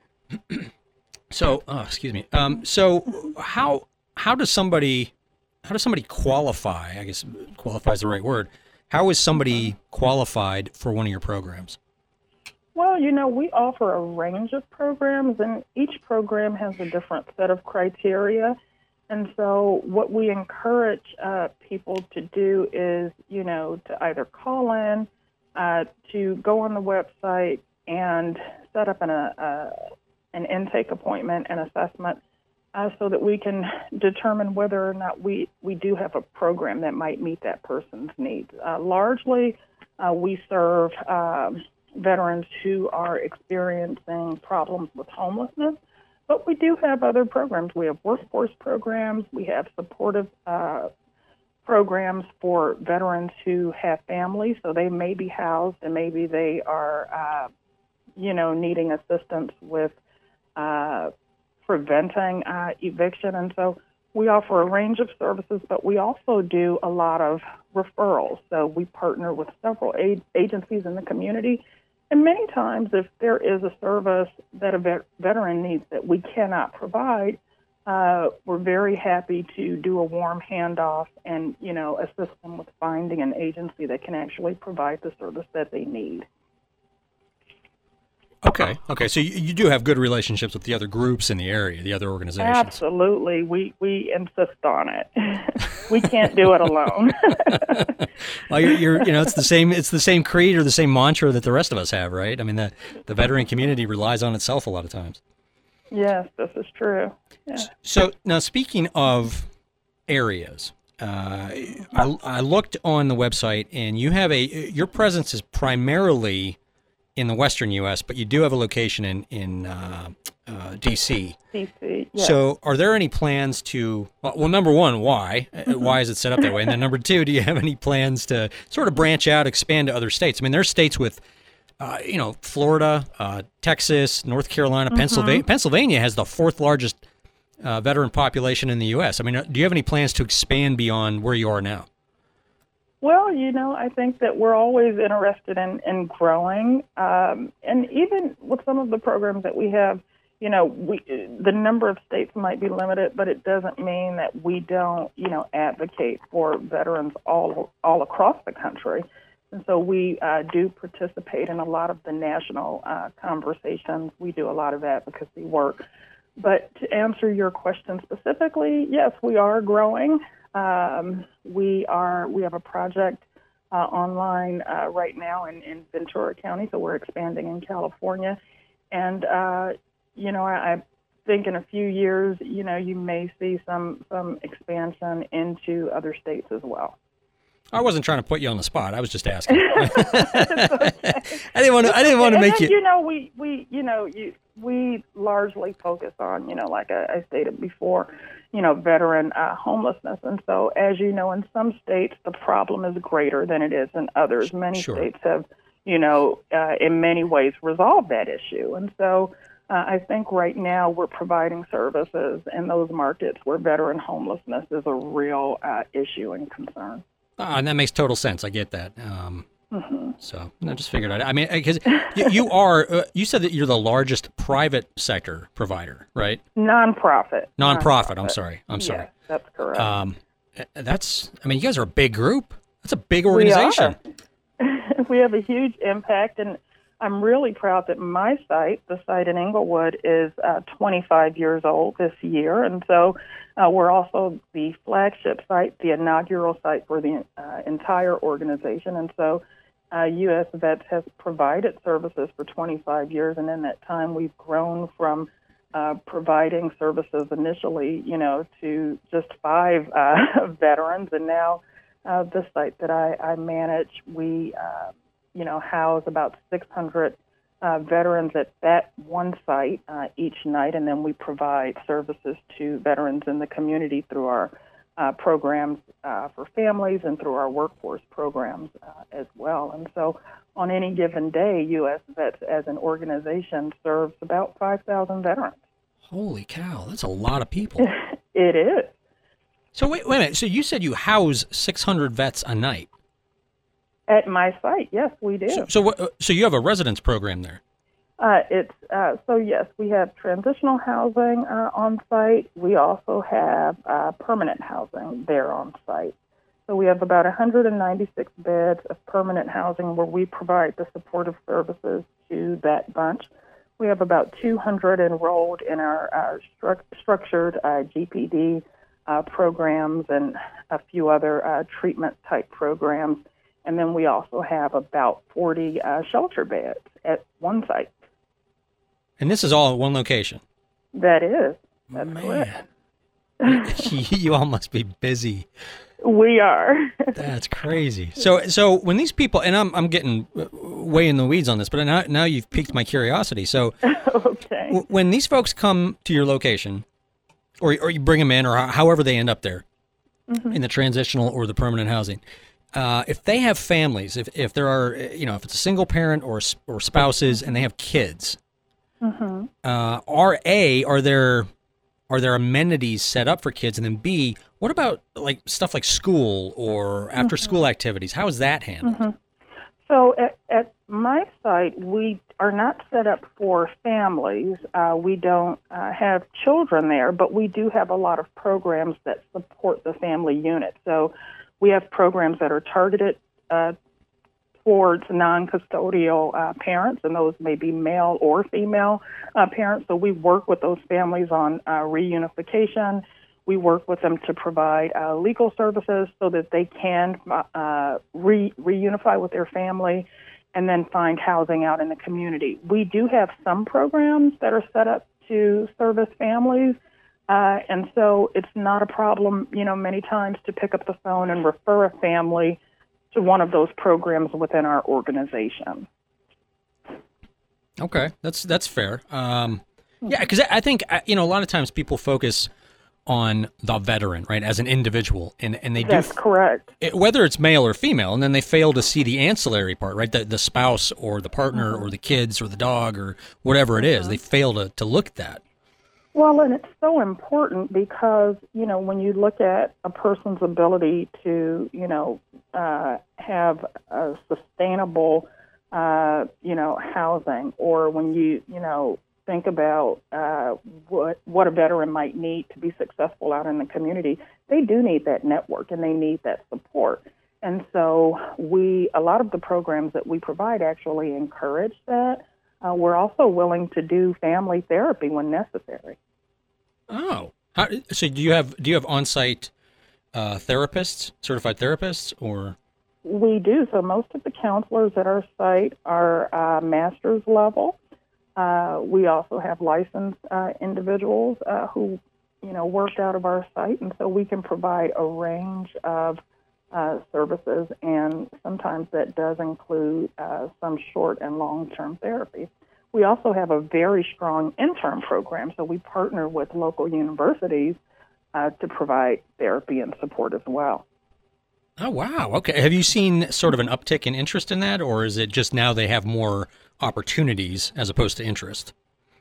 So, oh, excuse me. Um, so how how does somebody how does somebody qualify? I guess qualify is the right word. How is somebody qualified for one of your programs? Well, you know, we offer a range of programs, and each program has a different set of criteria. And so what we encourage uh, people to do is, you know, to either call in, uh, to go on the website and set up an, uh, an intake appointment and assessment uh, so that we can determine whether or not we, we do have a program that might meet that person's needs. Uh, largely, uh, we serve um, veterans who are experiencing problems with homelessness, but we do have other programs. We have workforce programs. We have supportive uh, programs for veterans who have families, so they may be housed and maybe they are, uh, you know, needing assistance with uh, preventing uh, eviction. And so we offer a range of services, but we also do a lot of referrals. So we partner with several aid agencies in the community. And many times, if there is a service that a vet veteran needs that we cannot provide, uh, we're very happy to do a warm handoff and, you know, assist them with finding an agency that can actually provide the service that they need. Okay. Okay. So you, you do have good relationships with the other groups in the area, the other organizations. Absolutely. We we insist on it. We can't do it alone. Well, you're, you're, you know, it's the same. It's the same creed or the same mantra that the rest of us have, right? I mean, the the veteran community relies on itself a lot of times. Yes, this is true. Yeah. So now, speaking of areas, uh, I, I looked on the website, and you have a your presence is primarily in the Western U S, but you do have a location in in uh, uh, D C. D C. Yes. So, are there any plans to? Well, well number one, why? Mm-hmm. Why is it set up that way? And then number two, do you have any plans to sort of branch out, expand to other states? I mean, there's states with, uh, you know, Florida, uh, Texas, North Carolina, Mm-hmm. Pennsylvania. Pennsylvania has the fourth largest uh, veteran population in the U S. I mean, do you have any plans to expand beyond where you are now? Well, you know, I think that we're always interested in, in growing. Um, and even with some of the programs that we have, you know, we the number of states might be limited, but it doesn't mean that we don't, you know, advocate for veterans all all across the country. And so we uh, do participate in a lot of the national uh, conversations. We do a lot of advocacy work. But to answer your question specifically, yes, we are growing. Um, we are. We have a project uh, online uh, right now in, in Ventura County, so we're expanding in California. And uh, you know, I, I think in a few years, you know, you may see some some expansion into other states as well. I wasn't trying to put you on the spot. I was just asking. I didn't want to. I didn't want to make then, you. You know, we we you know you we largely focus on, you know, like I, I stated before, you know, veteran uh, homelessness. And so, as you know, in some states, the problem is greater than it is in others. Many Sure. states have, you know, uh, in many ways resolved that issue. And so uh, I think right now we're providing services in those markets where veteran homelessness is a real uh, issue and concern. Ah, and that makes total sense. I get that. Um, Mm-hmm. So I just figured out. I mean, because you, you are, uh, you said that you're the largest private sector provider, right? Nonprofit. Nonprofit. Nonprofit. I'm sorry. I'm sorry. Yes, that's correct. Um, that's. I mean, you guys are a big group. That's a big organization. We are. We have a huge impact, and I'm really proud that my site, the site in Englewood, is uh, twenty-five years old this year, and so uh, we're also the flagship site, the inaugural site for the uh, entire organization, and so uh, U S Vets has provided services for twenty-five years, and in that time we've grown from uh, providing services initially, you know, to just five uh, veterans, and now uh, the site that I, I manage, we uh, you know, house about six hundred uh, veterans at that one site uh, each night, and then we provide services to veterans in the community through our uh, programs uh, for families and through our workforce programs uh, as well. And so on any given day, U S Vets as an organization serves about five thousand veterans. Holy cow, that's a lot of people. It is. So wait, wait a minute. So you said you house six hundred vets a night. At my site, yes, we do. So, so what? uh, So you have a residence program there. Uh, it's uh, so yes, we have transitional housing uh, on site. We also have uh, permanent housing there on site. So we have about one hundred ninety-six beds of permanent housing where we provide the supportive services to that bunch. We have about two hundred enrolled in our uh, stru- structured uh, G P D uh, programs and a few other uh, treatment type programs. And then we also have about forty uh, shelter beds at one site. And this is all at one location. That is. That's correct. Man, you all must be busy. We are. That's crazy. So, so when these people, and I'm I'm getting way in the weeds on this, but now now you've piqued my curiosity. So, Okay. w- when these folks come to your location, or or you bring them in, or ho- however they end up there, Mm-hmm. in the transitional or the permanent housing, uh, if they have families, if if there are, you know, if it's a single parent or s- or spouses and they have kids, Mm-hmm. uh, are a are there are there amenities set up for kids? And then B, what about like stuff like school or after Mm-hmm. school activities? How is that handled? Mm-hmm. So at, at my site, we are not set up for families. Uh, we don't uh, have children there, but we do have a lot of programs that support the family unit. So we have programs that are targeted uh, towards non-custodial uh, parents, and those may be male or female uh, parents. So we work with those families on uh, reunification. We work with them to provide uh, legal services so that they can uh, re- reunify with their family and then find housing out in the community. We do have some programs that are set up to service families, uh, and so it's not a problem, you know, many times to pick up the phone and refer a family to one of those programs within our organization. Okay, that's that's fair. Um, yeah, because I I think uh, you know a lot of times people focus on the veteran, right, as an individual, and and they That's do correct. it, whether it's male or female, and then they fail to see the ancillary part, right, the the spouse or the partner or the kids or the dog or whatever it is. They fail to to look at that. Well, and it's so important because, you know, when you look at a person's ability to, you know, uh, have a sustainable, uh, you know, housing, or when you, you know, think about uh, what what a veteran might need to be successful out in the community, they do need that network and they need that support. And so we, a lot of the programs that we provide actually encourage that. Uh, we're also willing to do family therapy when necessary. Oh, How, so do you have do you have on-site uh, therapists, certified therapists, or? We do. So most of the counselors at our site are uh, master's level. Uh, we also have licensed uh, individuals uh, who, you know, work out of our site, and so we can provide a range of uh, services, and sometimes that does include uh, some short and long-term therapy. We also have a very strong intern program, so we partner with local universities uh, to provide therapy and support as well. Oh, wow. Okay. Have you seen sort of an uptick in interest in that, or is it just now they have more opportunities as opposed to interest?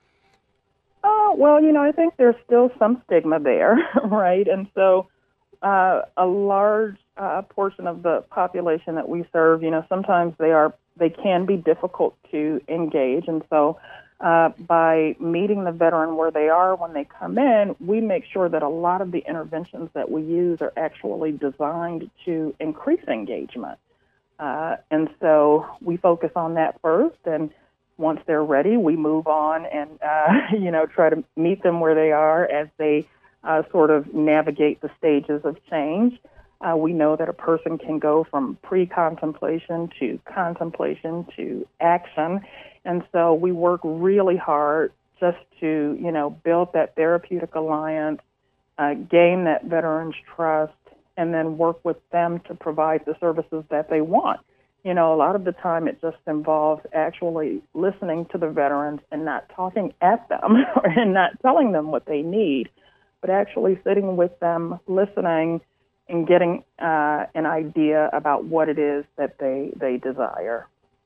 Oh, well, you know, I think there's still some stigma there, right? And so uh, a large uh, portion of the population that we serve, you know, sometimes they are they can be difficult to engage. And so uh, by meeting the veteran where they are when they come in, we make sure that a lot of the interventions that we use are actually designed to increase engagement. Uh, and so we focus on that first, and once they're ready, we move on and, uh, you know, try to meet them where they are as they uh, sort of navigate the stages of change. Uh, we know that a person can go from pre-contemplation to contemplation to action, and so we work really hard just to, you know, build that therapeutic alliance, uh, gain that veteran's trust, and then work with them to provide the services that they want. You know, a lot of the time it just involves actually listening to the veterans and not talking at them and not telling them what they need, but actually sitting with them, listening, and getting uh, an idea about what it is that they, they desire.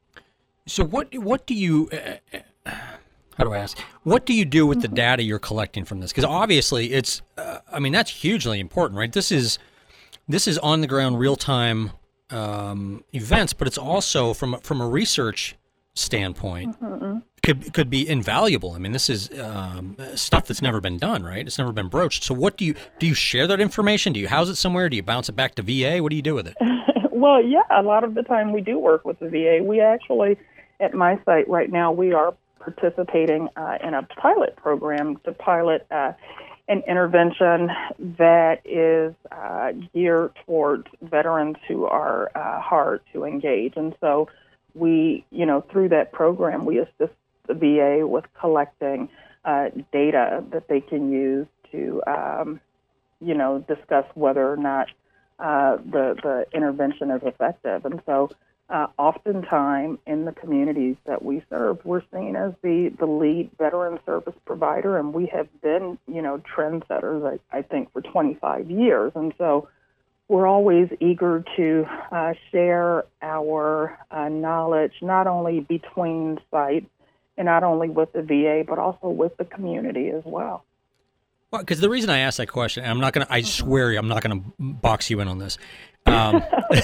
So what what do you, uh, how do I ask, what do you do with the data you're collecting from this? Because obviously it's, uh, I mean, that's hugely important, right? This is, this is on the ground real time um, events, but it's also from, from a research standpoint, mm-hmm. could could be invaluable. I mean, this is um, stuff that's never been done, right? It's never been broached. So what do you, do you share that information? Do you house it somewhere? Do you bounce it back to V A? What do you do with it? Well, yeah, a lot of the time we do work with the V A. We actually, at my site right now, we are participating uh, in a pilot program to pilot uh, an intervention that is uh, geared towards veterans who are uh, hard to engage. And so we, you know, through that program, we assist the V A with collecting uh, data that they can use to, um, you know, discuss whether or not uh, the, the intervention is effective. And so uh, oftentimes in the communities that we serve, we're seen as the, the lead veteran service provider, and we have been, you know, trendsetters, I, I think, for twenty-five years. And so we're always eager to uh, share our uh, knowledge, not only between sites and not only with the V A, but also with the community as well. Well, because the reason I asked that question, and I'm not going to, I swear you, I'm not going to box you in on this. Um,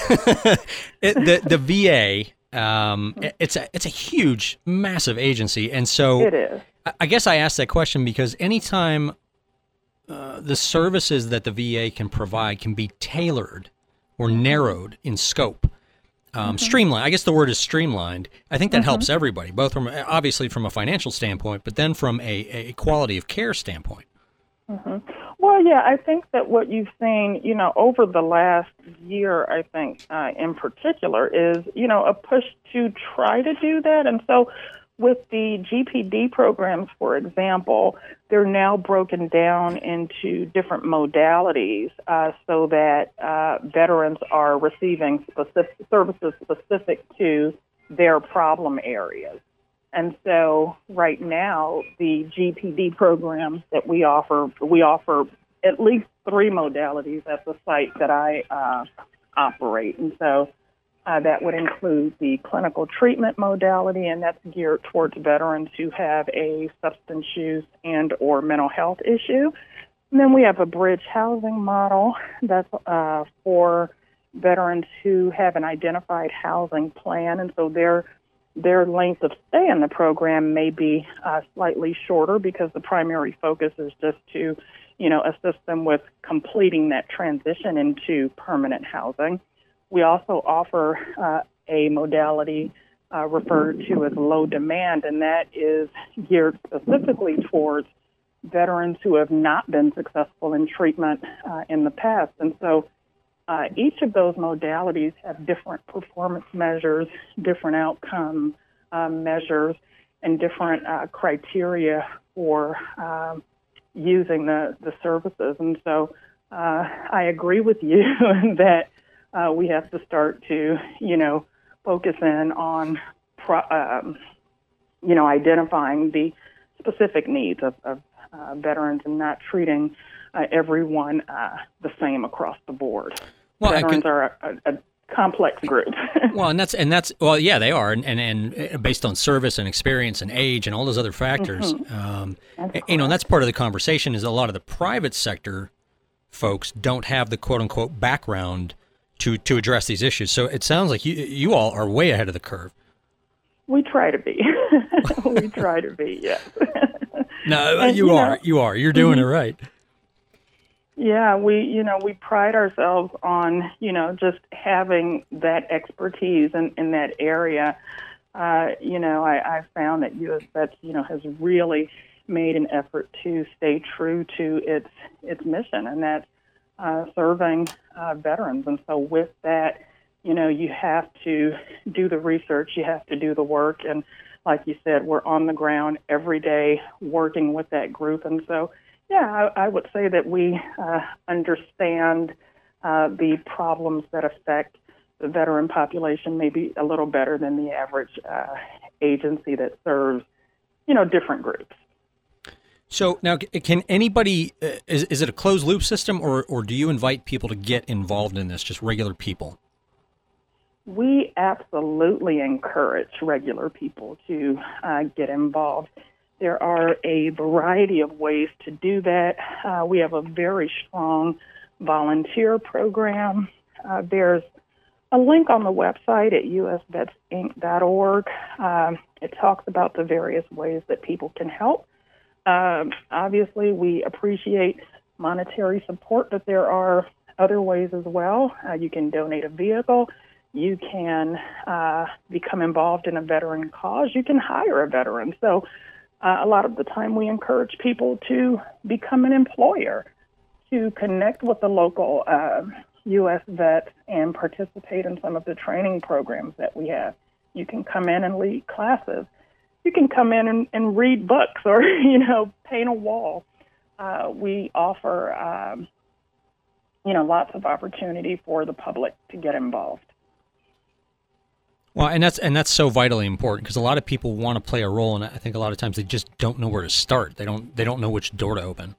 it, the the V A, um, it, it's a it's a huge, massive agency, and so It is. I, I guess I asked that question because anytime uh, the services that the V A can provide can be tailored or narrowed in scope, um, mm-hmm. streamlined. I guess the word is streamlined. I think that mm-hmm. helps everybody, both from obviously from a financial standpoint, but then from a, a quality of care standpoint. Mm-hmm. Well, yeah, I think that what you've seen, you know, over the last year, I think uh, in particular, is, you know, a push to try to do that. And so with the G P D programs, for example, they're now broken down into different modalities uh, so that uh, veterans are receiving specific services specific to their problem areas. And so right now, the G P D programs that we offer, we offer at least three modalities at the site that I uh, operate. And so uh, that would include the clinical treatment modality, and that's geared towards veterans who have a substance use and or mental health issue. And then we have a bridge housing model that's uh, for veterans who have an identified housing plan, and so they're Their length of stay in the program may be uh, slightly shorter because the primary focus is just to, you know, assist them with completing that transition into permanent housing. We also offer uh, a modality uh, referred to as low demand, and that is geared specifically towards veterans who have not been successful in treatment uh, in the past. And so Uh, each of those modalities have different performance measures, different outcome uh, measures, and different uh, criteria for uh, using the, the services. And so uh, I agree with you that uh, we have to start to, you know, focus in on, pro- um, you know, identifying the specific needs of, of uh, veterans and not treating uh, everyone uh, the same across the board. Well, veterans can, are a, a complex group. well, and that's and that's well, yeah, they are, and, and and based on service and experience and age and all those other factors. Mm-hmm. Um, you know, and that's part of the conversation. Is a lot of the private sector folks don't have the quote unquote background to to address these issues. So it sounds like you you all are way ahead of the curve. We try to be. we try to be. Yes. No, and, you, you are. Know, you are. You're doing mm-hmm. it right. Yeah, we, you know, we pride ourselves on, you know, just having that expertise in, in that area. Uh, you know, I, I found that U S Vets, you know, has really made an effort to stay true to its its mission, and that's uh, serving uh, veterans. And so with that, you know, you have to do the research, you have to do the work, and like you said, we're on the ground every day working with that group. And so, yeah, I, I would say that we uh, understand uh, the problems that affect the veteran population maybe a little better than the average uh, agency that serves, you know, different groups. So now, can anybody, uh, is, is it a closed loop system, or, or do you invite people to get involved in this, just regular people? We absolutely encourage regular people to uh, get involved. There are a variety of ways to do that. Uh, we have a very strong volunteer program. Uh, there's a link on the website at u s vets inc dot org. Um, it talks about the various ways that people can help. Um, obviously, we appreciate monetary support, but there are other ways as well. Uh, you can donate a vehicle. You can uh, become involved in a veteran cause. You can hire a veteran. So uh, a lot of the time we encourage people to become an employer, to connect with the local uh, U S vets and participate in some of the training programs that we have. You can come in and lead classes. You can come in and, and read books or, you know, paint a wall. Uh, we offer, um, you know, lots of opportunity for the public to get involved. Well, and that's and that's so vitally important, because a lot of people want to play a role, and I think a lot of times they just don't know where to start. They don't they don't know which door to open.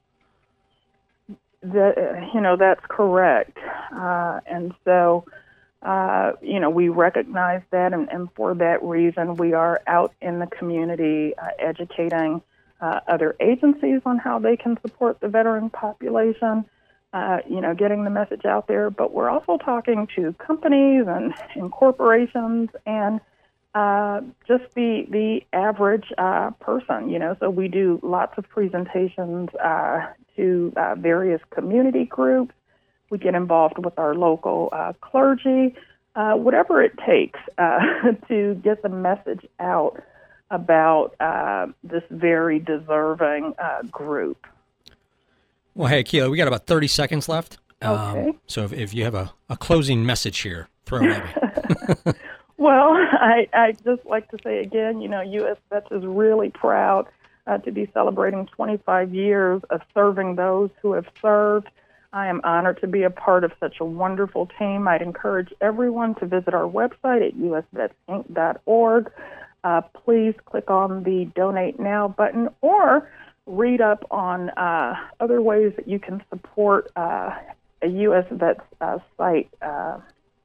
The, you know, that's correct. Uh, and so, uh, you know, we recognize that, and, and for that reason, we are out in the community uh, educating uh, other agencies on how they can support the veteran population, uh, you know, getting the message out there. But we're also talking to companies and, and corporations and uh, just the the average uh, person, you know. So we do lots of presentations uh, to uh, various community groups. We get involved with our local uh, clergy, uh, whatever it takes uh, to get the message out about uh, this very deserving uh, group. Well, hey, Keela, we got about thirty seconds left. Okay. Um, so if, if you have a, a closing message here, throw it at me. Well, I I just like to say again, you know, U S Vets is really proud uh, to be celebrating twenty-five years of serving those who have served. I am honored to be a part of such a wonderful team. I'd encourage everyone to visit our website at u s vets inc dot org. Uh, please click on the Donate Now button or read up on uh, other ways that you can support uh, a U S Vets uh, site, uh,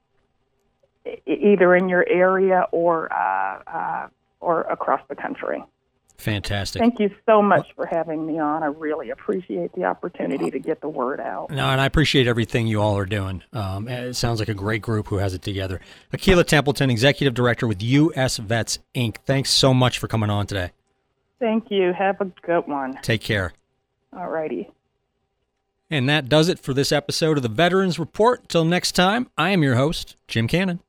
either in your area or uh, uh, or across the country. Fantastic. Thank you so much for having me on. I really appreciate the opportunity to get the word out. No, and I appreciate everything you all are doing. Um, it sounds like a great group who has it together. Akilah Templeton, Executive Director with U S Vets, Incorporated. Thanks so much for coming on today. Thank you. Have a good one. Take care. All righty. And that does it for this episode of the Veterans Report. Till next time, I am your host, Jim Cannon.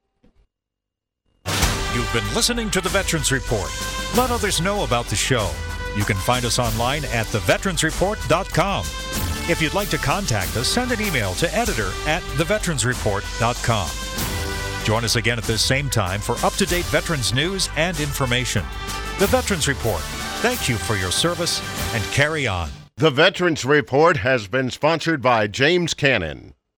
You've been listening to the Veterans Report. Let others know about the show. You can find us online at the veterans report dot com. If you'd like to contact us, send an email to editor at the veterans report dot com. Join us again at this same time for up-to-date veterans news and information. The Veterans Report. Thank you for your service, and carry on. The Veterans Report has been sponsored by James Cannon.